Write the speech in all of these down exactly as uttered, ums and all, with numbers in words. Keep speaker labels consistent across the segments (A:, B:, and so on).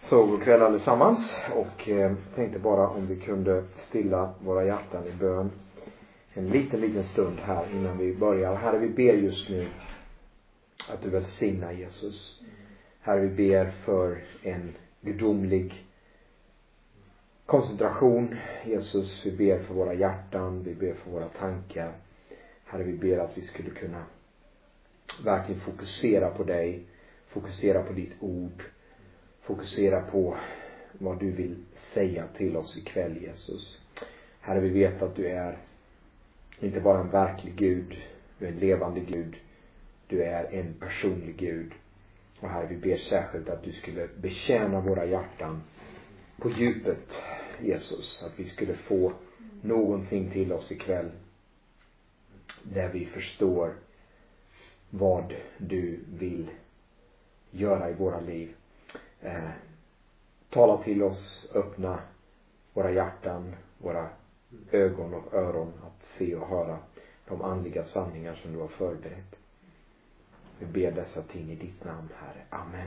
A: Så god kväll allesammans, och eh, tänkte bara om vi kunde stilla våra hjärtan i bön en liten liten stund här innan vi börjar. Herre, vi ber just nu att du välsignar Jesus. Herre, vi ber för en gudomlig koncentration, Jesus. Vi ber för våra hjärtan, vi ber för våra tankar. Herre, vi ber att vi skulle kunna verkligen fokusera på dig, fokusera på ditt ord, fokusera på vad du vill säga till oss ikväll, Jesus. Herre, vi vet att du är inte bara en verklig Gud, du är en levande Gud, du är en personlig Gud. Och Herre, vi ber särskilt att du skulle betjäna våra hjärtan på djupet, Jesus. Att vi skulle få någonting till oss ikväll där vi förstår vad du vill göra i våra liv. Eh, tala till oss, öppna våra hjärtan, våra ögon och öron att se och höra de andliga sanningar som du har förberett. Vi ber dessa ting i ditt namn, Herre. Amen.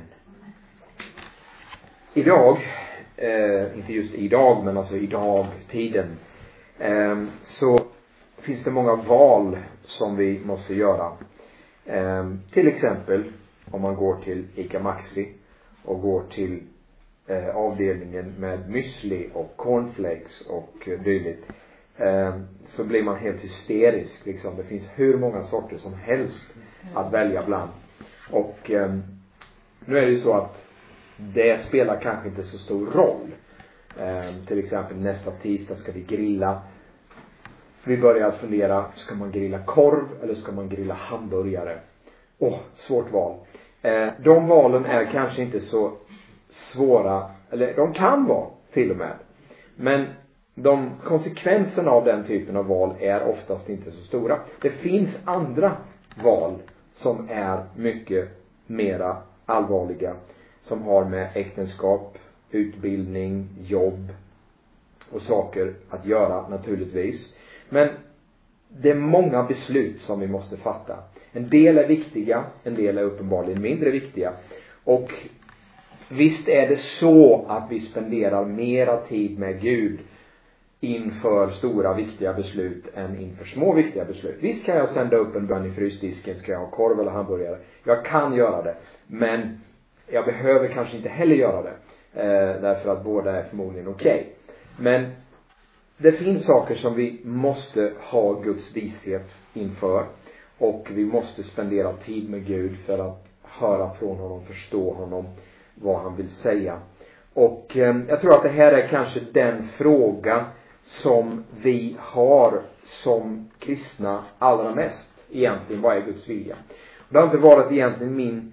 A: Idag, eh, inte just idag men alltså idag, tiden, eh, så finns det många val som vi måste göra. Eh, till exempel om man går till Ica Maxi och går till eh, avdelningen med müsli och cornflakes och eh, dylikt, eh, så blir man helt hysterisk liksom. Det finns hur många sorter som helst att välja bland. Och eh, nu är det ju så att det spelar kanske inte så stor roll. Eh, till exempel nästa tisdag ska vi grilla. Vi börjar fundera, ska man grilla korv eller ska man grilla hamburgare? Åh, oh, svårt val. Eh, de valen är kanske inte så svåra, eller de kan vara till och med. Men de konsekvenserna av den typen av val är oftast inte så stora. Det finns andra val som är mycket mera allvarliga, som har med äktenskap, utbildning, jobb och saker att göra naturligtvis. Men det är många beslut som vi måste fatta. En del är viktiga, en del är uppenbarligen mindre viktiga. Och visst är det så att vi spenderar mera tid med Gud inför stora viktiga beslut än inför små viktiga beslut. Visst kan jag sända upp en bön i frysdisken, ska jag ha korv eller hamburgare? Jag kan göra det, men jag behöver kanske inte heller göra det. Eh, därför att båda är förmodligen okej. Okay. Men det finns saker som vi måste ha Guds vishet inför. Och vi måste spendera tid med Gud för att höra från honom, förstå honom, vad han vill säga. Och eh, jag tror att det här är kanske den fråga som vi har som kristna allra mest. Egentligen, vad är Guds vilja? Och det har inte varit egentligen min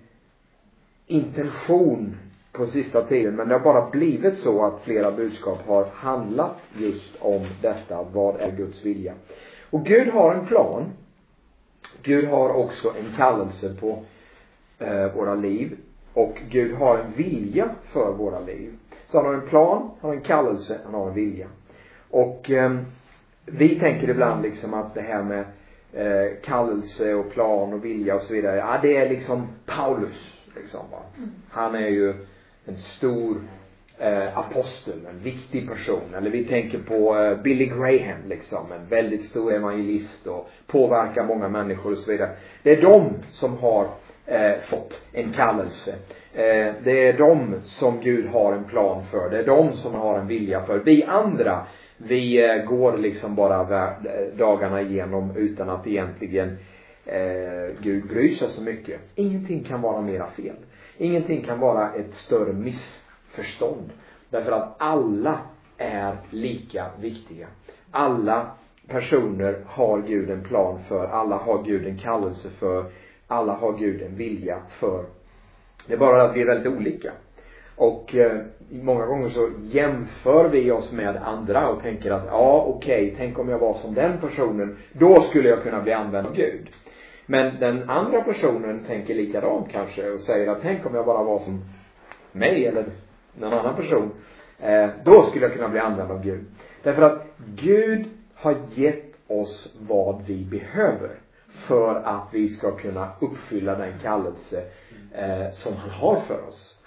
A: intention på sista tiden, men det har bara blivit så att flera budskap har handlat just om detta. Vad är Guds vilja? Och Gud har en plan. Gud har också en kallelse på eh, våra liv. Och Gud har en vilja för våra liv. Så han har en plan, han har en kallelse, han har en vilja. Och eh, vi tänker ibland liksom att det här med eh, kallelse och plan och vilja och så vidare, ja, det är liksom Paulus liksom, va? Han är ju en stor eh, apostel, en viktig person. Eller vi tänker på eh, Billy Graham liksom, en väldigt stor evangelist och påverkar många människor och så vidare. Det är de som har eh, fått en kallelse. Eh, det är de som Gud har en plan för. Det är de som har en vilja för. Vi andra, vi eh, går liksom bara dagarna igenom utan att egentligen eh, Gud bryr sig så mycket. Ingenting kan vara mera fel. Ingenting kan vara ett större missförstånd. Därför att alla är lika viktiga. Alla personer har Gud en plan för. Alla har Gud en kallelse för. Alla har Gud en vilja för. Det är bara att vi är väldigt olika. Och eh, många gånger så jämför vi oss med andra och tänker att ja, okej, okay, tänk om jag var som den personen. Då skulle jag kunna bli använd av Gud. Men den andra personen tänker likadant kanske och säger att tänk om jag bara var som mig eller någon annan person. Eh, då skulle jag kunna bli använd av Gud. Därför att Gud har gett oss vad vi behöver för att vi ska kunna uppfylla den kallelse eh, som han har för oss.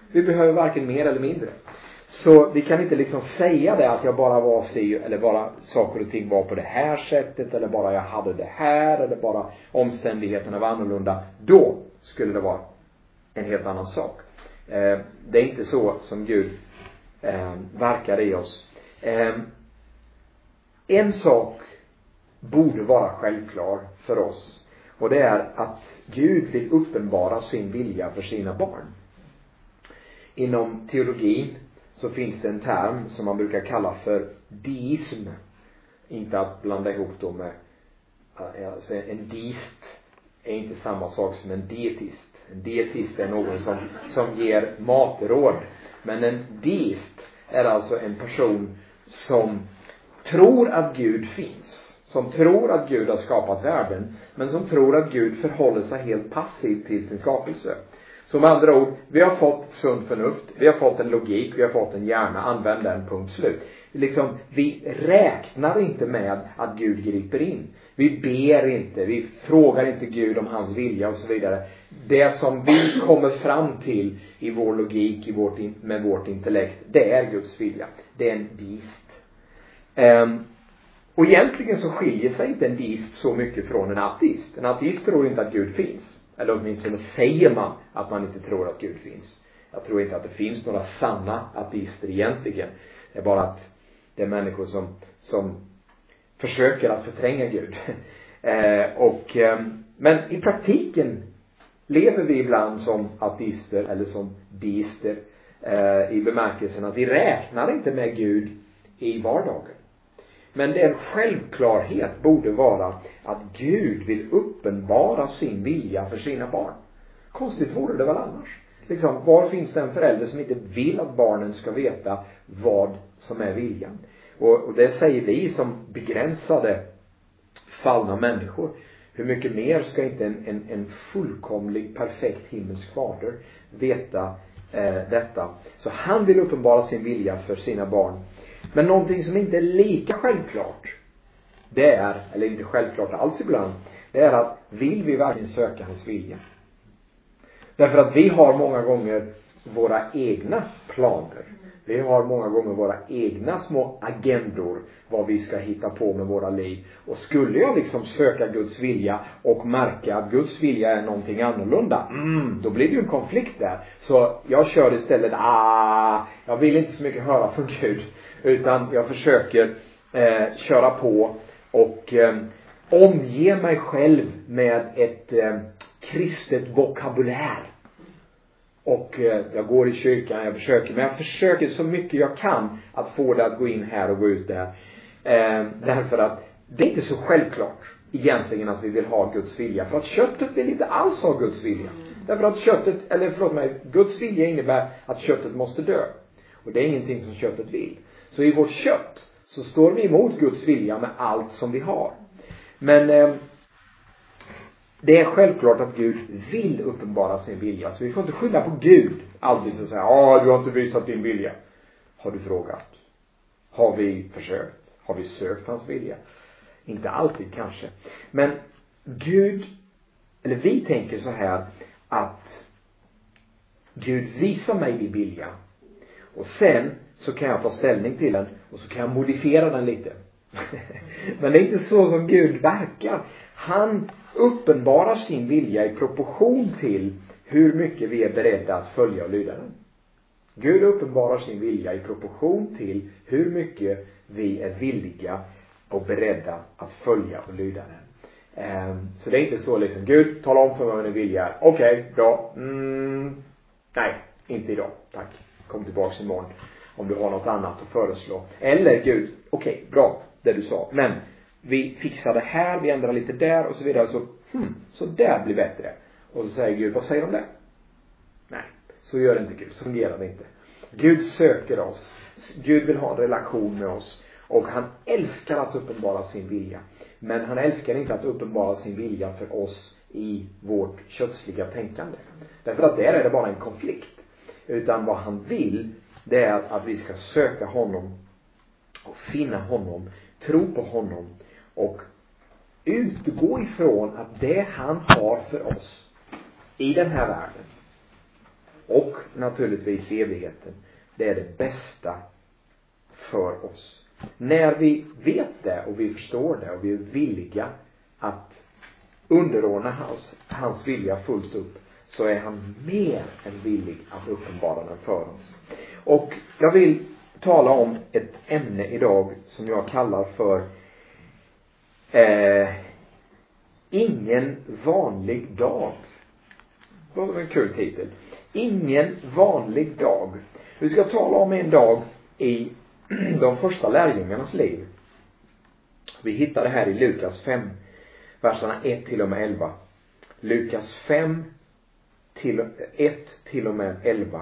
A: Vi behöver varken mer eller mindre. Så vi kan inte liksom säga det att jag bara var si, eller bara saker och ting var på det här sättet, eller bara jag hade det här, eller bara omständigheterna var annorlunda. Då skulle det vara en helt annan sak. Eh, det är inte så som Gud eh, verkar i oss. Eh, en sak borde vara självklar för oss. Och det är att Gud vill uppenbara sin vilja för sina barn. Inom teologin så finns det en term som man brukar kalla för deism. Inte att blanda ihop då med, alltså en deist är inte samma sak som en dietist. En dietist är någon som, som ger matråd. Men en deist är alltså en person som tror att Gud finns. Som tror att Gud har skapat världen. Men som tror att Gud förhåller sig helt passivt till sin skapelse. Så med andra ord, vi har fått sunt förnuft. Vi har fått en logik. Vi har fått en hjärna. Använd den, punkt slut. Liksom, vi räknar inte med att Gud griper in. Vi ber inte. Vi frågar inte Gud om hans vilja och så vidare. Det som vi kommer fram till i vår logik, i vårt, med vårt intellekt, det är Guds vilja. Det är en deist. Um, och egentligen så skiljer sig inte en deist så mycket från en ateist. En ateist tror inte att Gud finns. Eller åtminstone säger man att man inte tror att Gud finns. Jag tror inte att det finns några sanna ateister egentligen. Det är bara att det är människor som, som försöker att förtränga Gud. eh, och, eh, men i praktiken lever vi ibland som ateister eller som deister. Eh, I bemärkelsen att vi räknar inte med Gud i vardagen. Men det är en självklarhet borde vara att Gud vill uppenbara sin vilja för sina barn. Konstigt vore det väl annars. Liksom, var finns det en förälder som inte vill att barnen ska veta vad som är viljan? Och, och det säger vi som begränsade fallna människor. Hur mycket mer ska inte en, en, en fullkomlig, perfekt himmelsk fader veta eh, detta? Så han vill uppenbara sin vilja för sina barn. Men någonting som inte är lika självklart, det är, eller inte självklart alls ibland, det är att vill vi verkligen söka hans vilja? Därför att vi har många gånger våra egna planer. Vi har många gånger våra egna små agendor, vad vi ska hitta på med våra liv. Och skulle jag liksom söka Guds vilja och märka att Guds vilja är någonting annorlunda, mm, då blir det ju en konflikt där. Så jag kör istället, ah, jag vill inte så mycket höra från Gud. Utan jag försöker eh, köra på och eh, omge mig själv med ett eh, kristet vokabulär. Och eh, jag går i kyrkan, jag försöker, men jag försöker så mycket jag kan att få det att gå in här och gå ut där. Eh, därför att det är inte så självklart egentligen att vi vill ha Guds vilja. För att köttet vill inte alls ha Guds vilja. Därför att köttet, eller förlåt mig, Guds vilja innebär att köttet måste dö. Och det är ingenting som köttet vill. Så i vårt kött så står vi emot Guds vilja med allt som vi har. Men eh, det är självklart att Gud vill uppenbara sin vilja. Så vi får inte skylla på Gud. Alltid så säga, ja du har inte visat din vilja. Har du frågat? Har vi försökt? Har vi sökt hans vilja? Inte alltid kanske. Men Gud, eller vi tänker så här att Gud visar mig din vilja. Och sen så kan jag ta ställning till den och så kan jag modifiera den lite. Men det är inte så som Gud verkar. Han uppenbarar sin vilja i proportion till hur mycket vi är beredda att följa och lyda den. Gud uppenbarar sin vilja i proportion till hur mycket vi är villiga och beredda att följa och lyda den. Så det är inte så liksom, Gud tala om för mig vad din vilja är. Okej, okay, bra. Mm, nej, inte idag. Tack. Kom tillbaka imorgon om du har något annat att föreslå. Eller Gud, okej, okay, bra det du sa. Men vi fixar det här, vi ändrar lite där och så vidare. Så, hmm, så där blir bättre. Och så säger Gud, vad säger de det? Nej, så gör inte Gud, så fungerar det inte. Gud söker oss. Gud vill ha en relation med oss. Och han älskar att uppenbara sin vilja. Men han älskar inte att uppenbara sin vilja för oss i vårt kötsliga tänkande. Därför att där är det bara en konflikt. Utan vad han vill, det är att vi ska söka honom och finna honom, tro på honom och utgå ifrån att det han har för oss i den här världen, och naturligtvis evigheten. Det är det bästa för oss. När vi vet det och vi förstår det och vi är villiga att underordna hans, hans vilja fullt upp, så är han mer än villig att uppenbara den för oss. Och jag vill tala om ett ämne idag som jag kallar för eh, ingen vanlig dag. Det var en kul titel. Ingen vanlig dag. Vi ska tala om en dag i de första lärjungarnas liv. Vi hittar det här i Lukas fem, verserna ett till och med elva. Lukas fem, till, ett till och med elva.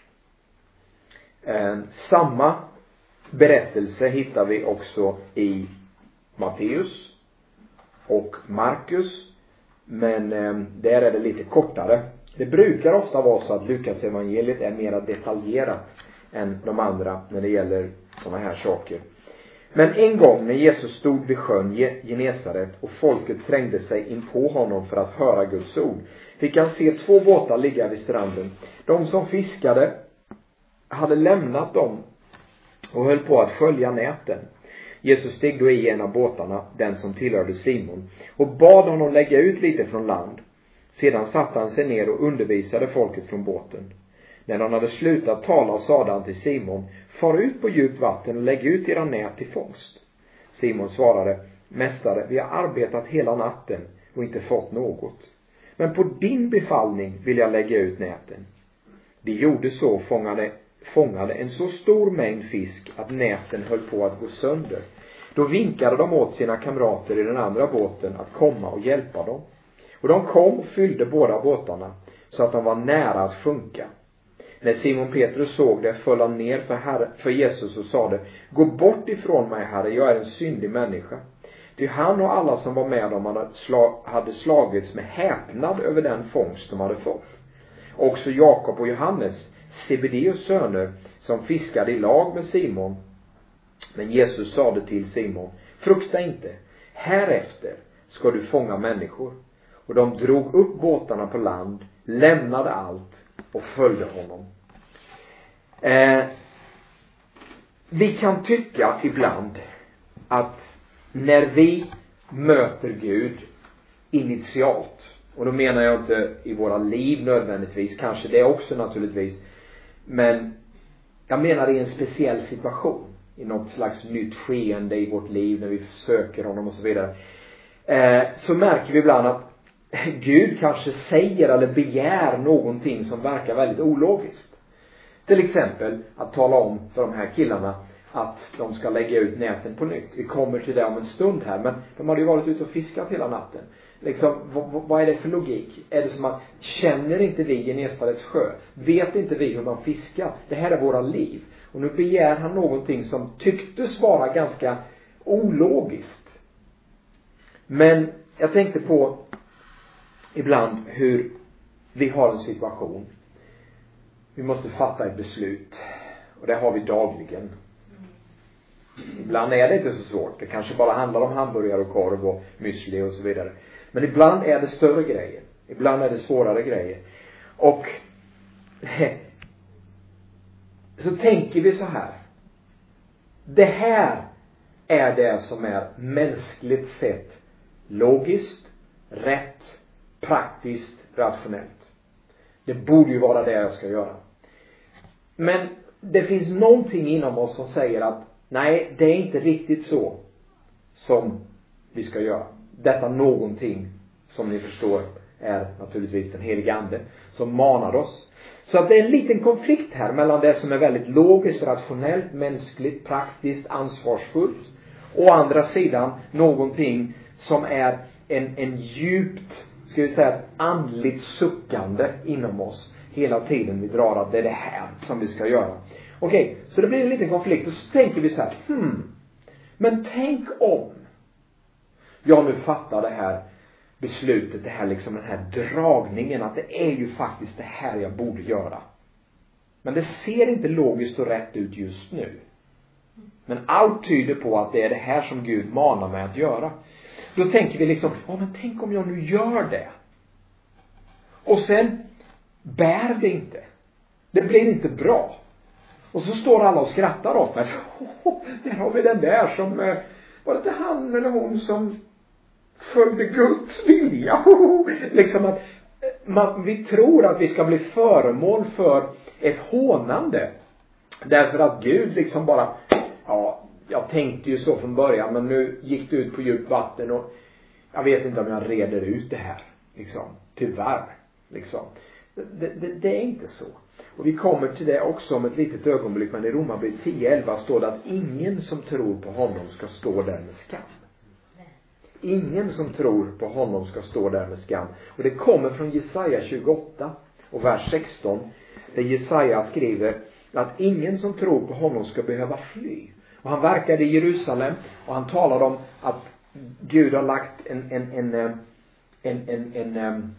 A: Eh, samma berättelse hittar vi också i Matteus och Markus. Men eh, där är det lite kortare. Det brukar ofta vara så att Lukas evangeliet är mer detaljerat än de andra när det gäller såna här saker. Men en gång när Jesus stod vid sjön Genesaret och folket trängde sig in på honom för att höra Guds ord, fick han se två båtar ligga vid stranden. De som fiskade hade lämnat dem och höll på att skölja näten. Jesus steg då i en av båtarna, den som tillhörde Simon, och bad honom lägga ut lite från land. Sedan satte han sig ner och undervisade folket från båten. När han hade slutat tala sade han till Simon: far ut på djupt vatten och lägg ut era nät till fångst. Simon svarade: mästare, vi har arbetat hela natten och inte fått något. Men på din befallning vill jag lägga ut näten. De gjorde så och fångade, fångade en så stor mängd fisk att näten höll på att gå sönder. Då vinkade de åt sina kamrater i den andra båten att komma och hjälpa dem. Och de kom och fyllde båda båtarna så att de var nära att sjunka. När Simon Petrus såg det föll han ner för, herre, för Jesus och sade: gå bort ifrån mig, Herre, jag är en syndig människa. Ty han och alla som var med dem hade, slag, hade slagits med häpnad över den fångst de hade fått. Också Jakob och Johannes, Sebedeus söner, som fiskade i lag med Simon. Men Jesus sade till Simon: frukta inte, härefter ska du fånga människor. Och de drog upp båtarna på land, lämnade allt och följde honom. Eh, vi kan tycka ibland att när vi möter Gud initialt, och då menar jag inte i våra liv nödvändigtvis, kanske det också naturligtvis, men jag menar i en speciell situation, i något slags nytt skeende i vårt liv när vi söker honom och så vidare, eh, så märker vi ibland att Gud kanske säger eller begär någonting som verkar väldigt ologiskt. Till exempel att tala om för de här killarna att de ska lägga ut näten på nytt. Vi kommer till det om en stund här, men de hade ju varit ute och fiskat hela natten. Liksom, vad, vad är det för logik? Är det som att, känner inte vi Genesarets sjö? Vet inte vi hur man fiskar? Det här är våra liv. Och nu begär han någonting som tycktes vara ganska ologiskt. Men jag tänkte på ibland hur vi har en situation. Vi måste fatta ett beslut. Och det har vi dagligen. Ibland är det inte så svårt. Det kanske bara handlar om hamburgare och korv och müsli och så vidare. Men ibland är det större grejer. Ibland är det svårare grejer. Och så tänker vi så här. Det här är det som är mänskligt sett logiskt, rätt, praktiskt, rationellt. Det borde ju vara det jag ska göra. Men det finns någonting inom oss som säger att nej, det är inte riktigt så som vi ska göra. Detta någonting, som ni förstår, är naturligtvis den helige ande som manar oss. Så att det är en liten konflikt här mellan det som är väldigt logiskt, rationellt, mänskligt, praktiskt, ansvarsfullt, och å andra sidan någonting som är en, en djupt, ska vi säga, andligt suckande inom oss hela tiden. Vi drar att det är det här som vi ska göra. Okej, okay, så det blir en liten konflikt och så tänker vi så här, hmm, men tänk om jag nu fattar det här beslutet, det här liksom, den här dragningen, att det är ju faktiskt det här jag borde göra. Men det ser inte logiskt och rätt ut just nu. Men allt tyder på att det är det här som Gud manar mig att göra. Då tänker vi liksom, ja men tänk om jag nu gör det. Och sen bär det inte. Det blir inte bra. Och så står alla och skrattar åt mig. Oh, där har vi den där som, eh, var det inte han eller hon som följde Guds vilja? Oh, liksom att man, vi tror att vi ska bli föremål för ett hånande. Därför att Gud liksom bara, ja, jag tänkte ju så från början, men nu gick det ut på djupt vatten och jag vet inte om jag reder ut det här. Liksom, tyvärr. Liksom. Det, det, det är inte så. Och vi kommer till det också om ett litet ögonblick, men i Romarbrevet tio elva står det att ingen som tror på honom ska stå där med skam. Ingen som tror på honom ska stå där med skam. Och det kommer från Jesaja tjugoåtta och vers sexton, där Jesaja skriver att ingen som tror på honom ska behöva fly. Och han verkade i Jerusalem och han talade om att Gud har lagt en en en en en, en, en, en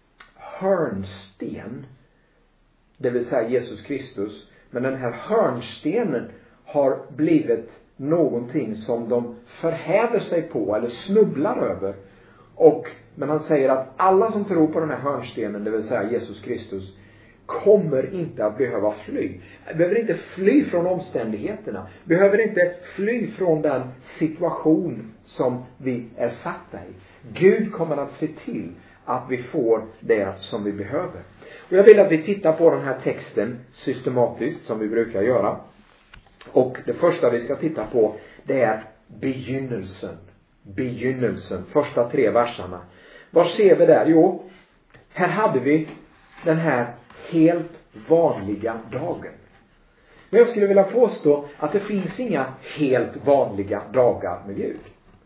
A: hörnsten, det vill säga Jesus Kristus. Men den här hörnstenen har blivit någonting som de förhäver sig på eller snubblar över. Och men han säger att alla som tror på den här hörnstenen, det vill säga Jesus Kristus, kommer inte att behöva fly. Behöver inte fly från omständigheterna. Behöver inte fly från den situation som vi är satta i. Gud kommer att se till att vi får det som vi behöver. Och jag vill att vi tittar på den här texten systematiskt som vi brukar göra. Och det första vi ska titta på, det är begynnelsen. Begynnelsen. Första tre verserna. Vad ser vi där? Jo, här hade vi den här helt vanliga dagen. Men jag skulle vilja påstå att det finns inga helt vanliga dagar med Gud.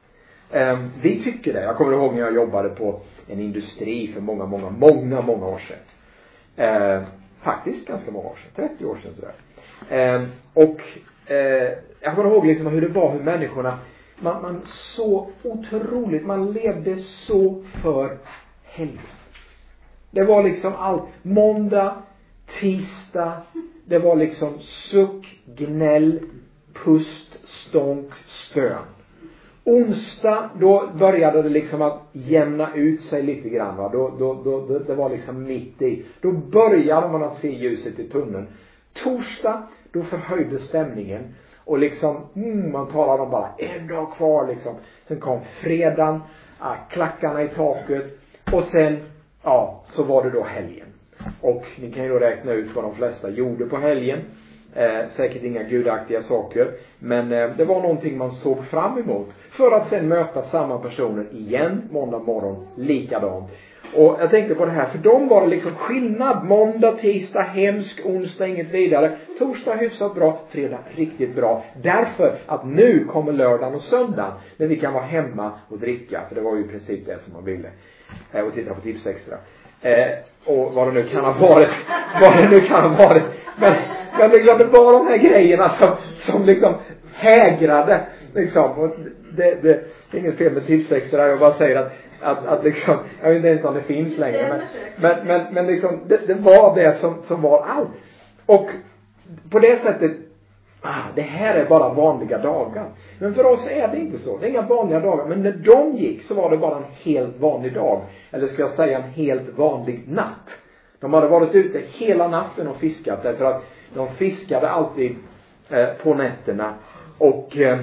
A: Um, vi tycker det. Jag kommer ihåg när jag jobbade på en industri för många, många, många, många år sedan. Uh, faktiskt ganska många år sedan. trettio år sedan sådär. Um, och uh, jag kommer ihåg liksom hur det var, hur människorna, man, man så otroligt, man levde så för helgen. Det var liksom allt. Måndag, tisdag. Det var liksom suck, gnäll, pust, stånk, stön. Onsdag, då började det liksom att jämna ut sig lite grann. Va? Då, då, då, då, det var liksom mitt i. Då började man att se ljuset i tunneln. Torsdag, då förhöjde stämningen. Och liksom, mm, man talade om bara en dag kvar liksom. Sen kom fredagen, ah, klackarna i taket. Och sen, ja, så var det då helgen. Och ni kan ju då räkna ut vad de flesta gjorde på helgen. Eh, säkert inga gudaktiga saker. Men eh, det var någonting man såg fram emot. För att sen möta samma personer igen måndag morgon likadant. Och jag tänkte på det här. För dem var det liksom skillnad. Måndag, tisdag, hemsk, onsdag, inget vidare. Torsdag hyfsat bra, fredag riktigt bra. Därför att nu kommer lördagen och söndagen. När vi kan vara hemma och dricka. För det var ju i princip det som man ville. Eh, och titta på Tips Extra. Eh, och vad det nu kan ha varit. Vad det nu kan ha varit. Men, men det, det var de här grejerna som, som liksom hägrade. Liksom. Och det, det, det är inget fel med Tips Extra. Jag bara säger att, att, att liksom, jag vet inte ens om det finns längre. Men, men, men, men liksom, det, det var det som, som var allt. Och på det sättet, ah, det här är bara vanliga dagar. Men för oss är det inte så. Det är inga vanliga dagar. Men när de gick så var det bara en helt vanlig dag. Eller ska jag säga en helt vanlig natt. De hade varit ute hela natten och fiskat. Därför att de fiskade alltid eh, på nätterna. Och eh,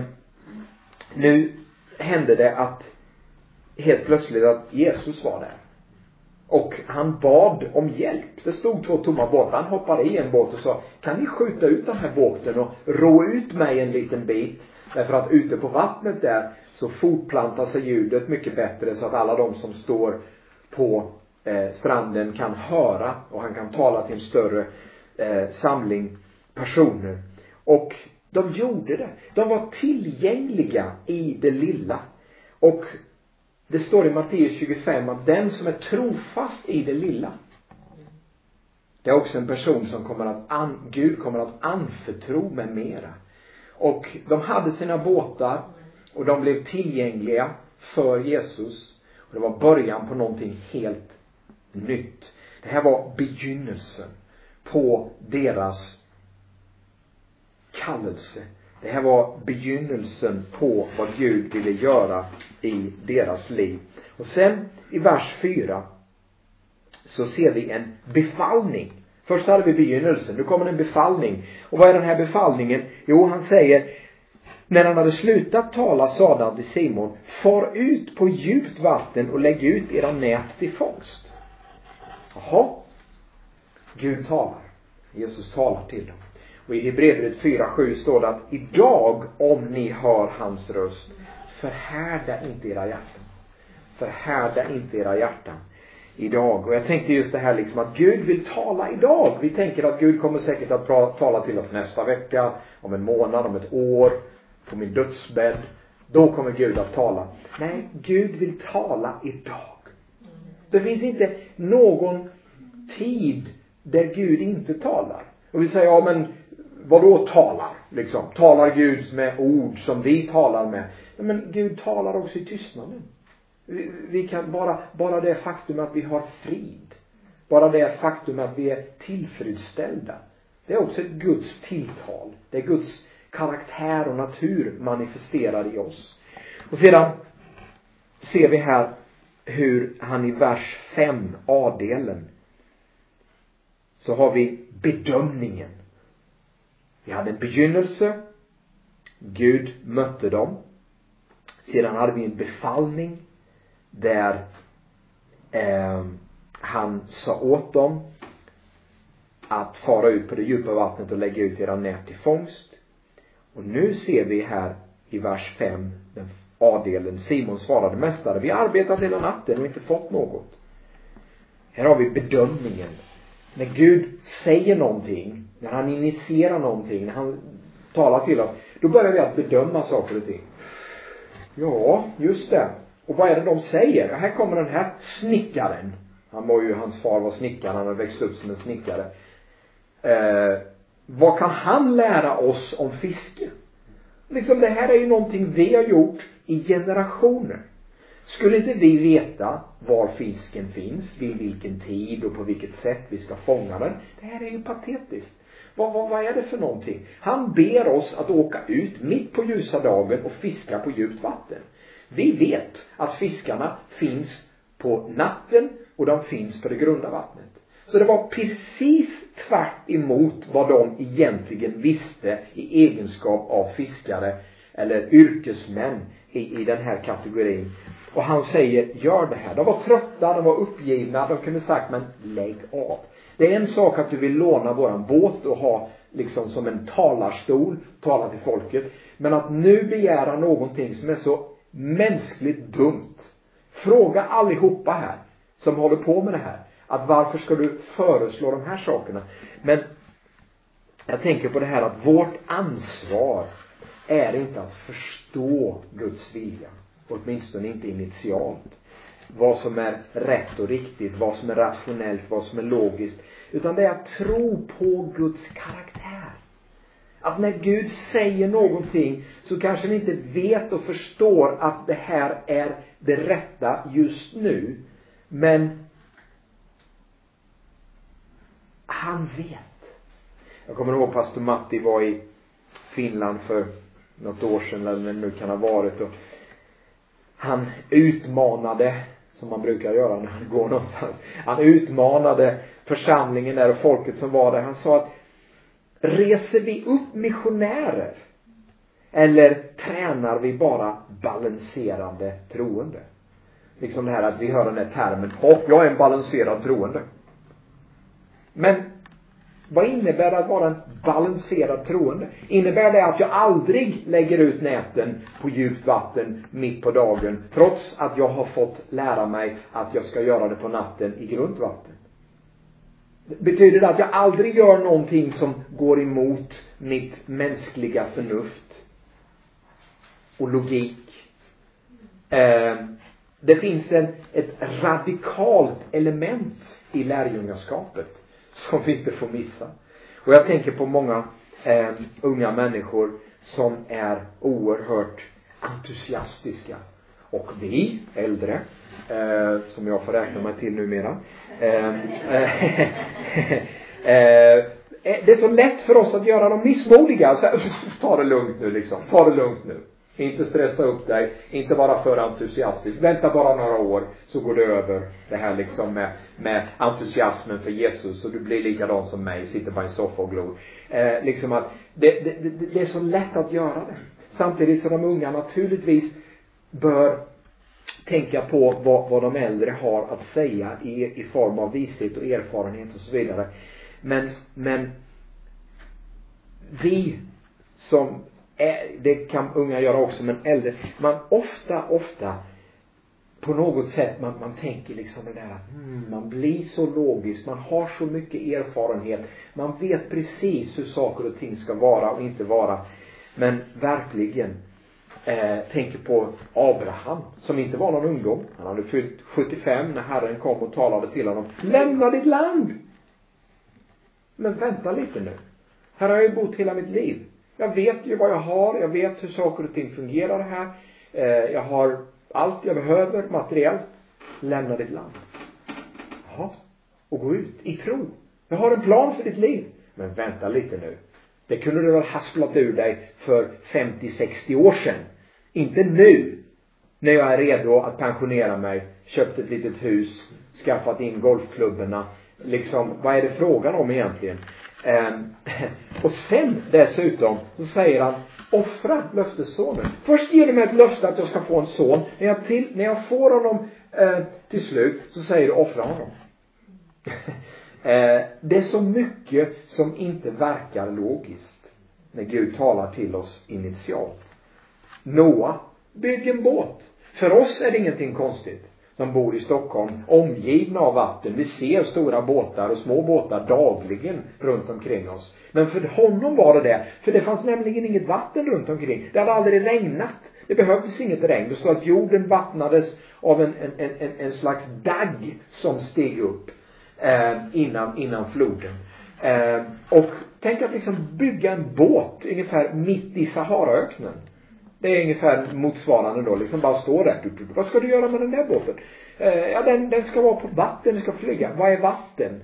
A: nu hände det att helt plötsligt att Jesus var där. Och han bad om hjälp. Det stod två tomma båtar. Han hoppade i en båt och sa, kan ni skjuta ut den här båten och ro ut mig en liten bit? Därför att ute på vattnet där så fortplantar sig ljudet mycket bättre. Så att alla de som står på eh, stranden kan höra. Och han kan tala till en större eh, samling personer. Och de gjorde det. De var tillgängliga i det lilla. Och det står i Matteus tjugofem att den som är trofast i det lilla, det är också en person som kommer att an, Gud kommer att anförtro med mera. Och de hade sina båtar och de blev tillgängliga för Jesus. Och det var början på någonting helt nytt. Det här var begynnelsen på deras kallelse. Det här var begynnelsen på vad Gud ville göra i deras liv. Och sen i vers fyra så ser vi en befallning Först hade vi begynnelsen. Nu kommer en befallning. Och vad är den här befallningen? Jo, han säger, när han hade slutat tala sade han till Simon, far ut på djupt vatten och lägg ut era nät till fångst. Jaha. Gud talar. Jesus talar till dem. Och i Hebreerbrevet fyra sju står det att idag, om ni hör hans röst, förhärda inte era hjärtan. Förhärda inte era hjärtan idag. Och jag tänkte just det här liksom att Gud vill tala idag. Vi tänker att Gud kommer säkert att pra- tala till oss nästa vecka, om en månad, om ett år, på min dödsbädd. Då kommer Gud att tala. Nej, Gud vill tala idag. Det finns inte någon tid där Gud inte talar. Och vi säger, ja men vad då talar? Liksom, talar Gud med ord som vi talar med? Ja, men Gud talar också i tystnaden. Vi, vi kan bara, bara det faktum att vi har frid. Bara det faktum att vi är tillfredsställda. Det är också ett Guds tilltal. Det är Guds karaktär och natur manifesterar i oss. Och sedan ser vi här hur han i vers fem, A-delen, så har vi bedömningen. Vi hade en begynnelse. Gud mötte dem. Sedan hade vi en befallning där eh, han sa åt dem att fara ut på det djupa vattnet och lägga ut era nät till fångst. Och nu ser vi här i vers fem, den A-delen, Simon svarade, mästare, vi har arbetat hela natten och inte fått något. Här har vi bedömningen. När Gud säger någonting, när han initierar någonting, när han talar till oss, då börjar vi att bedöma saker och ting. Ja, just det. Och vad är det de säger? Här kommer den här snickaren. Han var ju, hans far var snickaren, han hade växt upp som en snickare. Eh, vad kan han lära oss om fiske? Liksom det här är ju någonting vi har gjort i generationer. Skulle inte vi veta var fisken finns, vid vilken tid och på vilket sätt vi ska fånga den? Det här är ju patetiskt. Vad, vad, vad är det för någonting? Han ber oss att åka ut mitt på ljusa dagen och fiska på djupt vatten. Vi vet att fiskarna finns på natten och de finns på det grunda vattnet. Så det var precis tvärt emot vad de egentligen visste i egenskap av fiskare eller yrkesmän i, i den här kategorin. Och han säger, gör det här. De var trötta, de var uppgivna, de kunde sagt, men lägg av. Det är en sak att du vill låna våran båt och ha liksom som en talarstol, tala till folket. Men att nu begära någonting som är så mänskligt dumt. Fråga allihopa här som håller på med det här. Att varför ska du föreslå de här sakerna? Men jag tänker på det här att vårt ansvar är inte att förstå Guds vilja. Åtminstone inte initialt. Vad som är rätt och riktigt, vad som är rationellt, vad som är logiskt. Utan det är att tro på Guds karaktär. Att när Gud säger någonting så kanske vi inte vet och förstår att det här är det rätta just nu. Men han vet. Jag kommer ihåg pastor Matti var i Finland för något år sedan eller när det nu kan ha varit. Och han utmanade, som man brukar göra när han går någonstans. Han utmanade församlingen där och folket som var där. Han sa att reser vi upp missionärer eller tränar vi bara balanserande troende? Liksom det här att vi hör den här termen, och jag är en balanserad troende. Men vad innebär det att vara en balanserad troende? Innebär det att jag aldrig lägger ut näten på djupt vatten mitt på dagen, trots att jag har fått lära mig att jag ska göra det på natten i grundvatten? Betyder det att jag aldrig gör någonting som går emot mitt mänskliga förnuft och logik? Eh, det finns en, ett radikalt element i lärjungaskapet som vi inte får missa. Och jag tänker på många eh, unga människor som är oerhört entusiastiska. Och vi äldre, eh, som jag får räkna mig till numera, eh, eh, eh, det är så lätt för oss att göra dem missmodiga. Så här, ta det lugnt nu liksom, ta det lugnt nu. Inte stressa upp dig. Inte vara för entusiastisk. Vänta bara några år så går det över. Det här liksom med, med entusiasmen för Jesus. Och du blir likadan som mig. Sitter bara i en soffa och glor. Eh, liksom att det, det, det, det är så lätt att göra det. Samtidigt som de unga naturligtvis bör tänka på vad, vad de äldre har att säga i, i form av vishet och erfarenhet och så vidare. Men, men vi som är, det kan unga göra också, men äldre, man ofta, ofta på något sätt, man, man tänker liksom det där att hmm, man blir så logisk, man har så mycket erfarenhet, man vet precis hur saker och ting ska vara och inte vara. Men verkligen eh, tänker på Abraham, som inte var någon ungdom. Han hade fyllt sjuttiofem när Herren kom och talade till honom: lämna ditt land. Men vänta lite nu. Här har jag ju bott hela mitt liv. Jag vet ju vad jag har. Jag vet hur saker och ting fungerar här. Eh, jag har allt jag behöver materiellt. Lämna ditt land. Jaha. Och gå ut i tro. Jag har en plan för ditt liv. Men vänta lite nu. Det kunde du väl hasplat ur dig för femtio sextio år sedan. Inte nu. När jag är redo att pensionera mig. Köpt ett litet hus. Skaffat in golfklubborna. Liksom, vad är det frågan om egentligen? Um, och sen dessutom så säger han: offra löftessonen. Först ger du mig ett löfte att jag ska få en son. När jag, till, när jag får honom uh, till slut så säger du: offra honom. uh, det är så mycket som inte verkar logiskt när Gud talar till oss initialt. Noa, bygg en båt. För oss är det ingenting konstigt. Som bor i Stockholm, omgivna av vatten. Vi ser stora båtar och små båtar dagligen runt omkring oss. Men för honom var det det. För det fanns nämligen inget vatten runt omkring. Det hade aldrig regnat. Det behövdes inget regn. Det står att jorden vattnades av en, en, en, en slags dagg som steg upp eh, innan, innan floden. Eh, och tänk att liksom bygga en båt ungefär mitt i Saharaöknen. Det är ungefär motsvarande då. Liksom bara stå där. Vad ska du göra med den där båten? Eh, ja, den, den ska vara på vatten. Den ska flyga. Vad är vatten?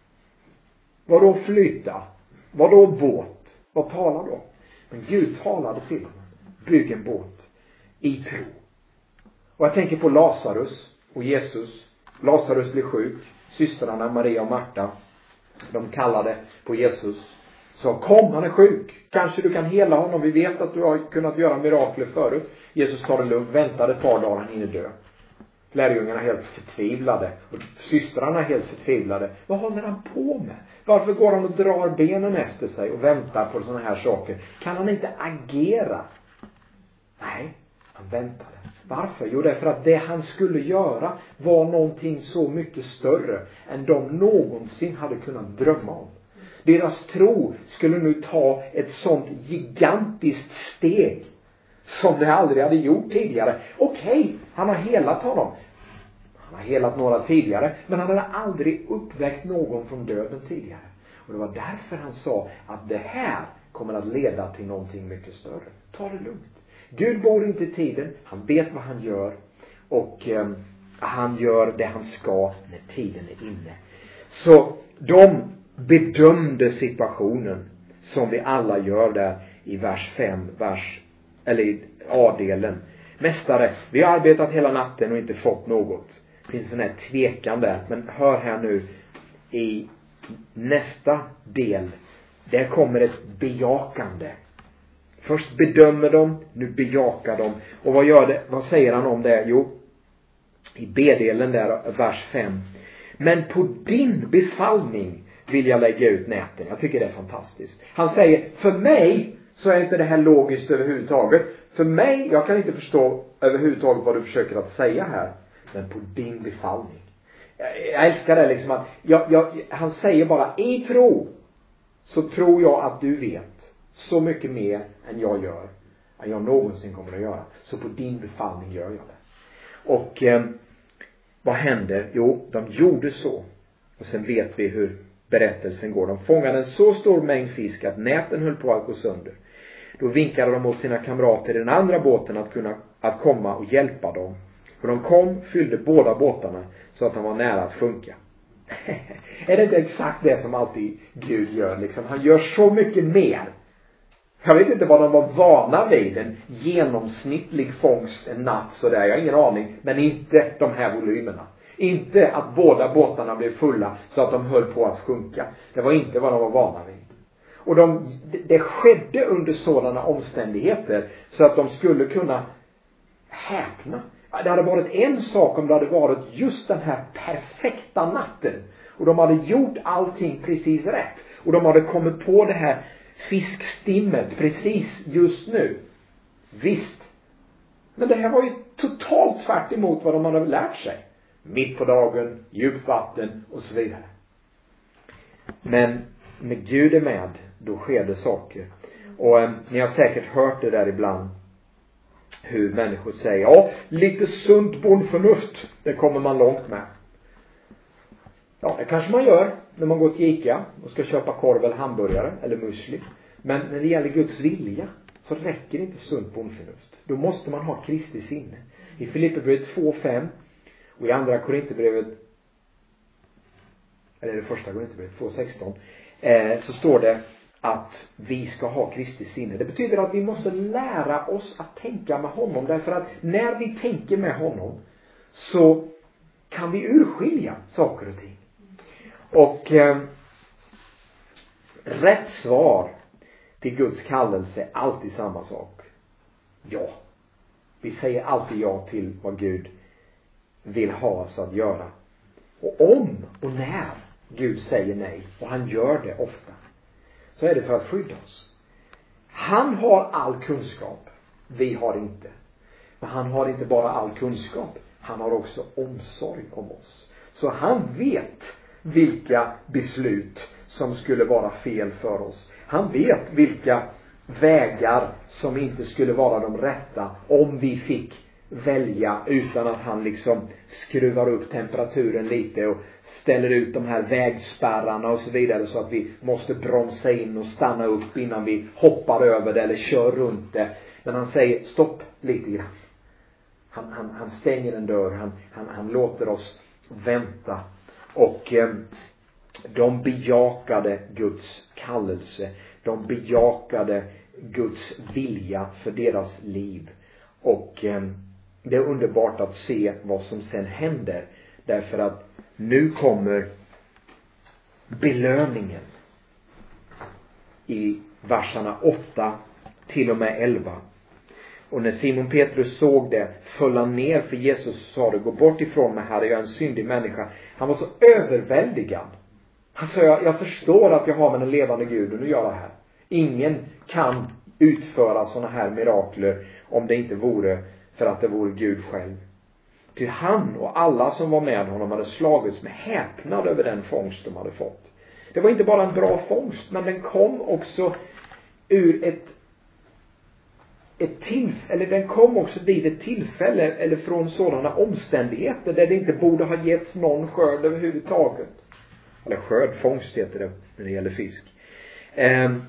A: Vad då flyta? Vad då båt? Vad talar då? Men Gud talade till honom. Bygg en båt. I tro. Och jag tänker på Lazarus och Jesus. Lazarus blir sjuk. Systrarna Maria och Marta, de kallade på Jesus. Så kom, han är sjuk. Kanske du kan hela honom. Vi vet att du har kunnat göra mirakler förut. Jesus tar det lugnt. Väntar ett par dagar, han hinner dö. Lärjungarna är helt förtvivlade. Och systrarna är helt förtvivlade. Vad håller han på med? Varför går han och drar benen efter sig och väntar på sådana här saker? Kan han inte agera? Nej, han väntade. Varför? Jo, därför att det han skulle göra var någonting så mycket större än de någonsin hade kunnat drömma om. Deras tro skulle nu ta ett sånt gigantiskt steg som det aldrig hade gjort tidigare. Okej, han har helat honom. Han har helat några tidigare, men han hade aldrig uppväckt någon från döden tidigare. Och det var därför han sa att det här kommer att leda till någonting mycket större. Ta det lugnt. Gud bor inte i tiden. Han vet vad han gör. Och eh, han gör det han ska när tiden är inne. Så de bedömde situationen som vi alla gör där i vers fem, vers, eller i A-delen. Mästare, vi har arbetat hela natten och inte fått något. Det finns en här tvekan där. Men hör här nu i nästa del. Där kommer ett bejakande. Först bedömer de, nu bejakar de. Och vad gör det? Vad säger han om det? Jo, i B-delen där, vers fem. Men på din befallning vill jag lägga ut näten. Jag tycker det är fantastiskt. Han säger, för mig så är inte det här logiskt överhuvudtaget. För mig, jag kan inte förstå överhuvudtaget vad du försöker att säga här. Men på din befallning. Jag, jag älskar det liksom att, jag, jag, han säger bara, i tro så tror jag att du vet så mycket mer än jag gör. Än jag någonsin kommer att göra. Så på din befallning gör jag det. Och eh, vad händer? Jo, de gjorde så. Och sen vet vi hur berättelsen går. De fångade en så stor mängd fisk att näten höll på att gå sönder. Då vinkade de åt sina kamrater i den andra båten att kunna att komma och hjälpa dem. Och de kom, fyllde båda båtarna så att de var nära att funka. Är det inte exakt det som alltid Gud gör? Liksom? Han gör så mycket mer Jag vet inte vad de var vana vid. En genomsnittlig fångst en natt sådär. Jag har ingen aning. Men inte de här volymerna. Inte att båda båtarna blev fulla så att de höll på att sjunka. Det var inte vad de var vana vid. Och de, det skedde under sådana omständigheter så att de skulle kunna häpna. Det hade varit en sak om det hade varit just den här perfekta natten. Och de hade gjort allting precis rätt. Och de hade kommit på det här fiskstimmet precis just nu. Visst. Men det här var ju totalt tvärt emot vad de hade lärt sig. Mitt på dagen, djupt vatten och så vidare. Men när Gud är med, då sker det saker. Och eh, ni har säkert hört det där ibland. Hur människor säger, ja, lite sunt bondförnuft, det kommer man långt med. Ja, det kanske man gör när man går till Ica och ska köpa korv eller hamburgare eller musli. Men när det gäller Guds vilja så räcker inte sunt bondförnuft. Då måste man ha Kristi sinne. I Filipperbrevet två fem och i andra Korinthierbrevet, eller det första Korinthierbrevet två sexton, eh, så står det att vi ska ha Kristi sinne. Det betyder att vi måste lära oss att tänka med honom. Därför att när vi tänker med honom så kan vi urskilja saker och ting. Och eh, rätt svar till Guds kallelse är alltid samma sak. Ja. Vi säger alltid ja till vad Gud vill ha oss att göra. Och om och när Gud säger nej, och han gör det ofta, så är det för att skydda oss. Han har all kunskap. Vi har inte. Men han har inte bara all kunskap. Han har också omsorg om oss. Så han vet vilka beslut som skulle vara fel för oss. Han vet vilka vägar som inte skulle vara de rätta om vi fick välja utan att han liksom skruvar upp temperaturen lite och ställer ut de här vägspärrarna och så vidare så att vi måste bromsa in och stanna upp innan vi hoppar över det eller kör runt det. Men han säger stopp lite grann. Han, han, han stänger en dörr. Han, han, han låter oss vänta. Och eh, de bejakade Guds kallelse. De bejakade Guds vilja för deras liv. Och eh, det är underbart att se vad som sen händer. Därför att nu kommer belöningen i verserna åtta till och med elva. Och när Simon Petrus såg det föll han ner för Jesus och sa det, gå bort ifrån mig, Herre, jag är en syndig människa. Han var så överväldigad. Han sa, jag, jag förstår att jag har med en levande Gud och nu gör jag det här. Ingen kan utföra såna här mirakler om det inte vore för att det vore Gud själv. Till han och alla som var med honom hade slagits med häpnad över den fångst de hade fått. Det var inte bara en bra fångst, men den kom också ur ett ett tillfälle, eller den kom också vid ett tillfälle eller från sådana omständigheter där det inte borde ha getts någon skörd överhuvudtaget. Eller skörd, fångst heter det när det gäller fisk. Ehm.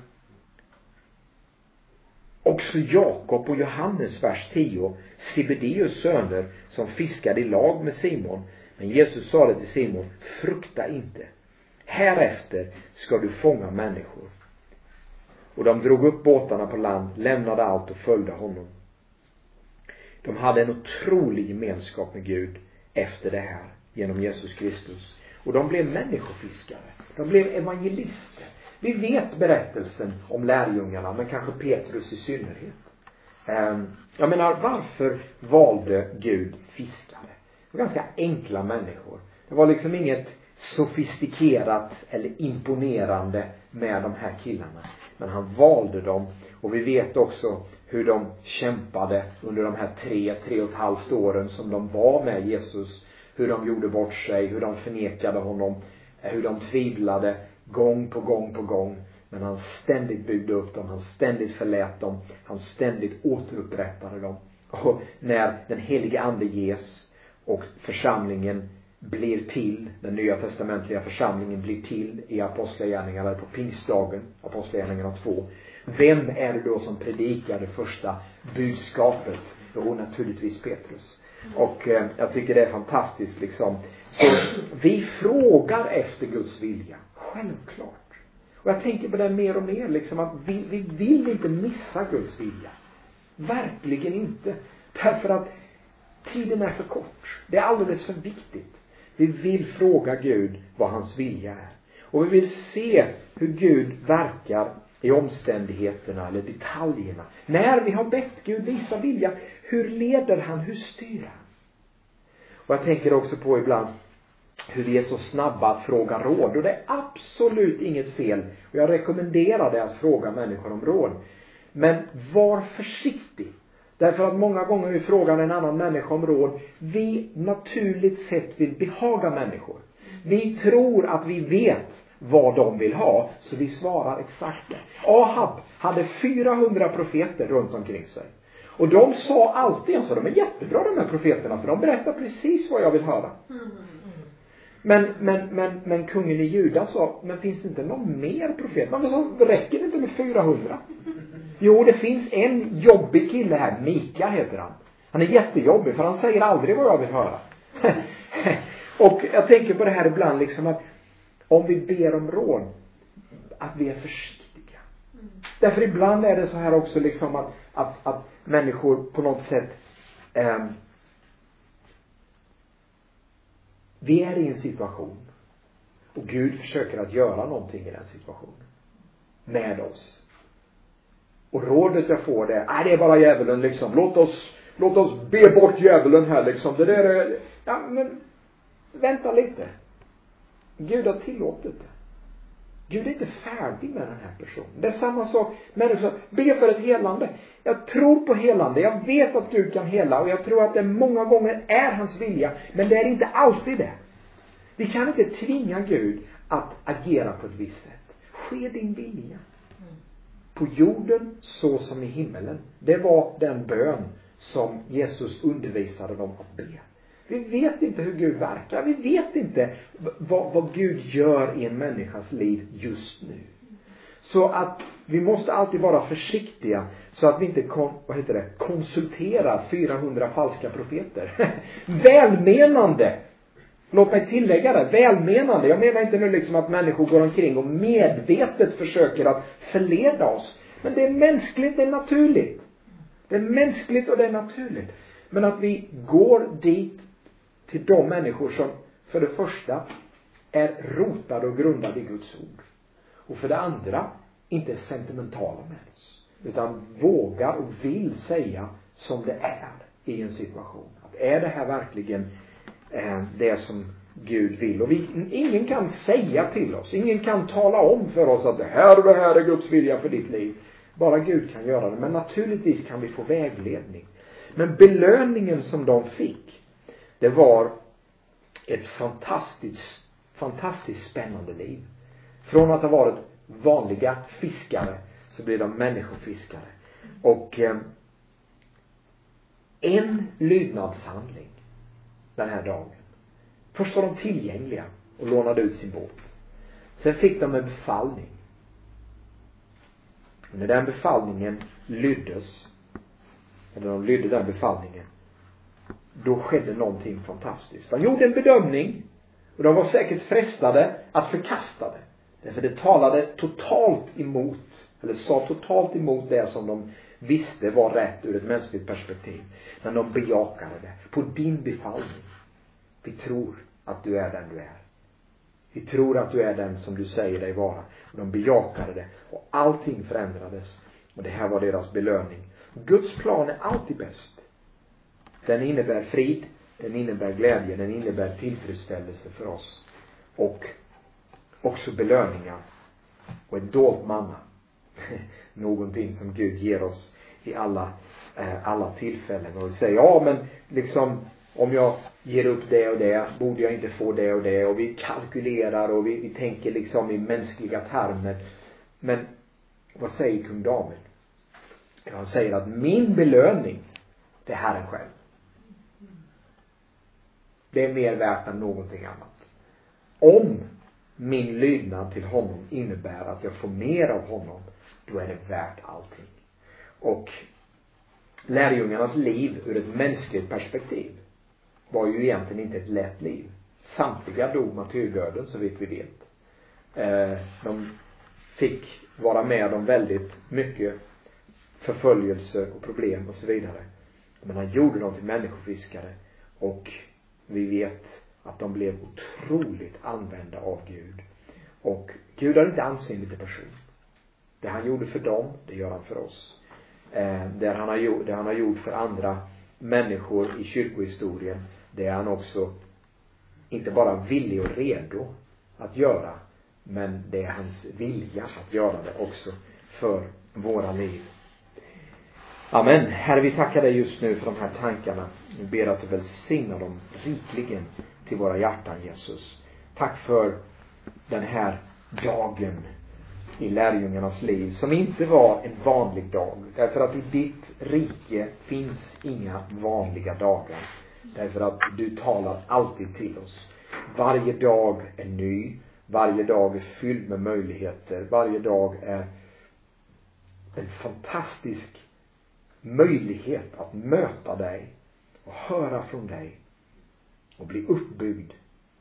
A: Också Jakob och Johannes, vers tio, Zebedeus söner som fiskade i lag med Simon. Men Jesus sa det till Simon, frukta inte. Härefter ska du fånga människor. Och de drog upp båtarna på land, lämnade allt och följde honom. De hade en otrolig gemenskap med Gud efter det här, genom Jesus Kristus. Och de blev människofiskare. De blev evangelister. Vi vet berättelsen om lärjungarna, men kanske Petrus i synnerhet. Jag menar, varför valde Gud fiskare? Det var ganska enkla människor. Det var liksom inget sofistikerat eller imponerande med de här killarna. Men han valde dem, och vi vet också hur de kämpade under de här tre, tre och ett halvt åren som de var med Jesus. Hur de gjorde bort sig, hur de förnekade honom, hur de tvivlade gång på gång på gång. Men han ständigt byggde upp dem, han ständigt förlät dem, han ständigt återupprättade dem. Och när den helige ande ges och församlingen blir till, den nya testamentliga församlingen blir till i apostlagärningarna på pingstdagen, apostlagärningarna två. Vem är det då som predikar det första budskapet? Jo, naturligtvis Petrus. Och eh, jag tycker det är fantastiskt liksom. Så vi frågar efter Guds vilja, självklart. Och jag tänker på det mer och mer liksom, att vi, vi vill inte missa Guds vilja. Verkligen inte. Därför att tiden är för kort. Det är alldeles för viktigt. Vi vill fråga Gud vad hans vilja är. Och vi vill se hur Gud verkar i omständigheterna eller detaljerna. När vi har bett Gud visa vilja, hur leder han, hur styr han? Och jag tänker också på ibland hur vi är så snabba att fråga råd. Och det är absolut inget fel. Och jag rekommenderar det att fråga människor om råd. Men var försiktig. Därför att många gånger vi frågar en annan människa om råd, vi naturligt sett vill behaga människor. Vi tror att vi vet vad de vill ha, så vi svarar exakt det. Ahab hade fyrahundra profeter runt omkring sig. Och de sa alltid, alltså de är jättebra de här profeterna, för de berättar precis vad jag vill höra. Men, men, men, men kungen i Juda sa, men finns det inte någon mer profet? Men så räcker det inte med fyrahundra? Jo, det finns en jobbig kille här, Mika heter han. Han är jättejobbig, för han säger aldrig vad jag vill höra. Och jag tänker på det här ibland liksom, att om vi ber om råd, att vi är försiktiga. Mm. Därför ibland är det så här också liksom att, att, att människor på något sätt eh, vi är i en situation och Gud försöker att göra någonting i den situationen med oss. Och rådet jag får det är, nej det är bara djävulen liksom, låt oss låt oss be bort djävulen här liksom. Det där är, ja men vänta lite. Gud har tillåtit det. Gud är inte färdig med den här personen. Det är samma sak. Människor be för ett helande. Jag tror på helande. Jag vet att Gud kan hela. Och jag tror att det många gånger är hans vilja. Men det är inte alltid det. Vi kan inte tvinga Gud att agera på ett visst sätt. Ske din vilja. På jorden så som i himmelen. Det var den bön som Jesus undervisade dem att be. Vi vet inte hur Gud verkar. Vi vet inte vad, vad Gud gör i en människas liv just nu. Så att vi måste alltid vara försiktiga så att vi inte kon, vad heter det, konsulterar fyrahundra falska profeter. Välmenande. Låt mig tillägga det. Välmenande. Jag menar inte nu liksom att människor går omkring och medvetet försöker att förleda oss. Men det är mänskligt, det är naturligt. Det är mänskligt och det är naturligt. Men att vi går dit till de människor som för det första är rotade och grundade i Guds ord. Och för det andra inte är sentimentala med oss. Utan vågar och vill säga som det är i en situation. Att är det här verkligen eh, det som Gud vill? Och vi, ingen kan säga till oss. Ingen kan tala om för oss att det här och det här är Guds vilja för ditt liv. Bara Gud kan göra det. Men naturligtvis kan vi få vägledning. Men belöningen som de fick, det var ett fantastiskt, fantastiskt spännande liv. Från att ha varit vanliga fiskare så blir de människofiskare. Och eh, en lydnadshandling den här dagen. Först var de tillgängliga och lånade ut sin båt. Sen fick de en befallning. Och när den befallningen lyddes, eller de lydde den befallningen, då skedde någonting fantastiskt. De gjorde en bedömning och de var säkert frestade att förkasta det. Därför det talade totalt emot, eller sa totalt emot det som de visste var rätt ur ett mänskligt perspektiv. Men de bejakade det. På din befallning. Vi tror att du är den du är. Vi tror att du är den som du säger dig vara. Och de bejakade det. Och allting förändrades. Och det här var deras belöning. Guds plan är alltid bäst. Den innebär frid. Den innebär glädje. Den innebär tillfredsställelse för oss. Och också belöningar. Och ett dolt manna. Någonting som Gud ger oss i alla, eh, alla tillfällen. Och vi säger, ja men liksom om jag ger upp det och det, borde jag inte få det och det. Och vi kalkylerar och vi, vi tänker liksom i mänskliga termer. Men vad säger kung David? Han säger att min belöning, det är Herren själv. Det är mer värt än någonting annat. Om min lydnad till honom innebär att jag får mer av honom, då är det värt allting. Och lärjungarnas liv ur ett mänskligt perspektiv var ju egentligen inte ett lätt liv. Samtliga dog martyrdöden så vitt vi vet. De fick vara med om väldigt mycket förföljelse och problem och så vidare. Men han gjorde dem till människofiskare, och vi vet att de blev otroligt använda av Gud. Och Gud har inte ansenligt till person. Det han gjorde för dem, det gör han för oss. Eh, det, han har gjort, det han har gjort för andra människor i kyrkohistorien, det är han också inte bara villig och redo att göra, men det är hans vilja att göra det också för våra liv. Amen. Herre, vi tackar dig just nu för de här tankarna. Vi ber att du välsignar dem rikligen till våra hjärtan, Jesus. Tack för den här dagen i lärjungarnas liv, som inte var en vanlig dag. Därför att i ditt rike finns inga vanliga dagar. Därför att du talar alltid till oss. Varje dag är ny. Varje dag är fylld med möjligheter. Varje dag är en fantastisk möjlighet att möta dig och höra från dig och bli uppbyggd.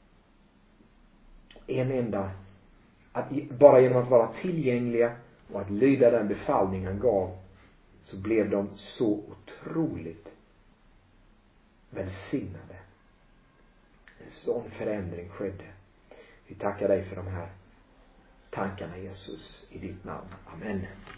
A: En enda, att bara genom att vara tillgängliga och att lyda den befallning han gav, så blev de så otroligt välsignade. En sån förändring skedde. Vi tackar dig för de här tankarna, Jesus, i ditt namn. Amen.